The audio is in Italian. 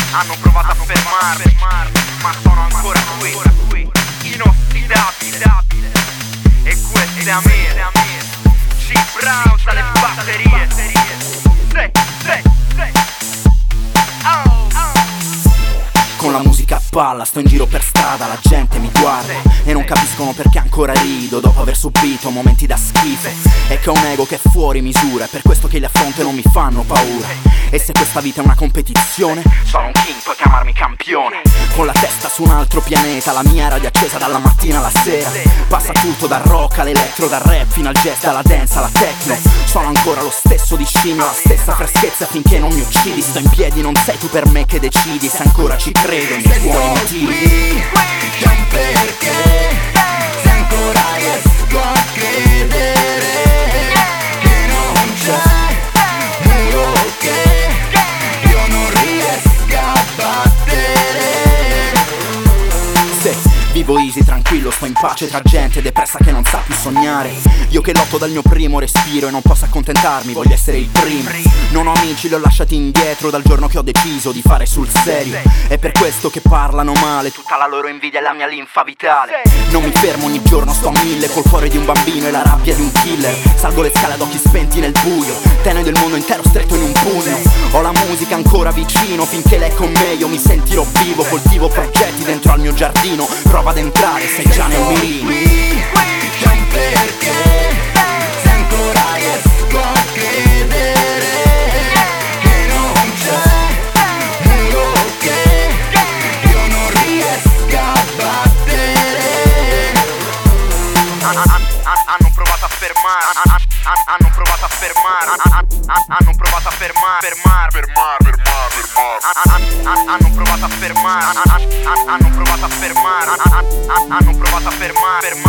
Hanno provato a fermarmi, ma sono ancora qui, inossidabile. E questa è a me, C-Brown dalle batterie. Con la musica a palla sto in giro per strada, la gente mi guarda e non capiscono perché ancora rido dopo aver subito momenti da schifo. E che ho un ego che è fuori misura, è per questo che li affronto e non mi fanno paura. E se questa vita è una competizione, sono un king, puoi chiamarmi campione. Con la testa su un altro pianeta, la mia radio accesa dalla mattina alla sera. Passa tutto dal rock all'elettro, dal rap fino al jazz, dalla dance alla techno. Sono ancora lo stesso di scimmio, la stessa freschezza finché non mi uccidi. Sto in piedi, non sei tu per me che decidi se ancora ci credo nei tuoi motivi. C'è un perché, se ancora riesco a credere che non c'è muro che io non riesca a battere. Se vivo easy, tranquillo, sto in pace tra gente depressa che non sa più sognare. Io che lotto dal mio primo respiro e non posso accontentarmi, voglio essere il primo. Non ho amici, li ho lasciati indietro dal giorno che ho deciso di fare sul serio. È per questo che parlano male, tutta la loro invidia è la mia linfa vitale. Non mi fermo, ogni giorno sto a 1000 col cuore di un bambino e la rabbia di un killer. Salgo le scale ad occhi spenti nel buio, tenue del mondo intero stretto in un pugno. Ho la musica ancora vicino, finché lei è con me io mi sentirò vivo. Coltivo progetti dentro al mio giardino, prova ad entrare, sei già nel mirino. C'è un perché, se ancora riesco a credere che non c'è muro che io non riesca a battere. Hanno provato a fermare, hanno provato a fermare, hanno provato a fermare, hanno provato a fermare, hanno provato a fermare, hanno provato a fermare.